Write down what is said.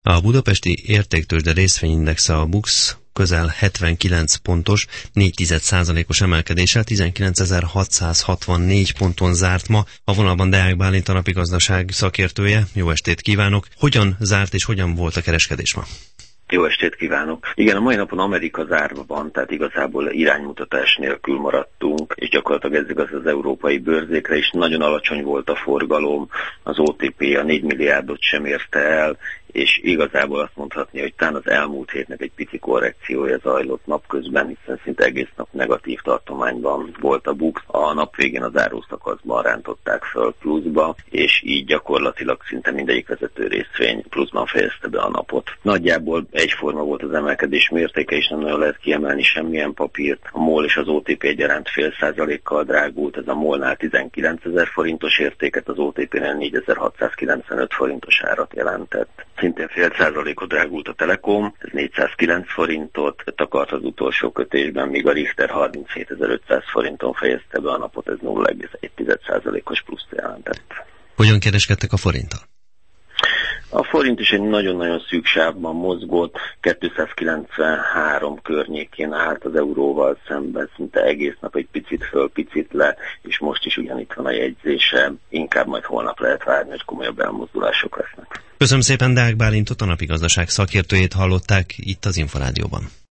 A budapesti értéktőzsde részvényindexe, a BUX közel 79 pontos, 0,4%-os emelkedéssel 19.664 ponton zárt ma. A vonalban Deák Bálint, a napigazdaság szakértője. Jó estét kívánok! Hogyan zárt és hogyan volt a kereskedés ma? Jó estét kívánok! Igen, a mai napon Amerika zárva van, tehát igazából iránymutatás nélkül maradtunk, és gyakorlatilag ez igaz az európai bőrzékre is. Nagyon alacsony volt a forgalom, az OTP a 4 milliárdot sem érte el, és igazából azt mondhatni, hogy talán az elmúlt hétnek egy pici korrekciója zajlott napközben, hiszen szinte egész nap negatív tartományban volt a BUX. A nap végén a zárószakaszban rántották föl pluszba, és így gyakorlatilag szinte mindegyik vezető részvény pluszban fejezte be a napot. Nagyjából egyforma volt az emelkedés mértéke, és nem nagyon lehet kiemelni semmilyen papírt. A MOL és az OTP egyaránt 0,5%-kal drágult, ez a MOL-nál 19.000 forintos értéket, az OTP-nél 4.695 forintos árat jelentett. Szintén 0,5%-ot drágult a Telekom, ez 409 forintot takart az utolsó kötésben, míg a Richter 37.500 forinton fejezte be a napot, ez 0,1%-os pluszt jelentett. Hogyan kereskedtek a forinttal? A forint is egy nagyon-nagyon szűk sávban mozgott, 293 környékén állt az euróval szemben, szinte egész nap egy picit föl, picit le, és most is ugyanitt van a jegyzése, inkább majd holnap lehet várni, hogy komolyabb elmozdulások lesznek. Köszönöm szépen, Deák Bálintot, a napigazdaság szakértőjét hallották itt az Inforádióban.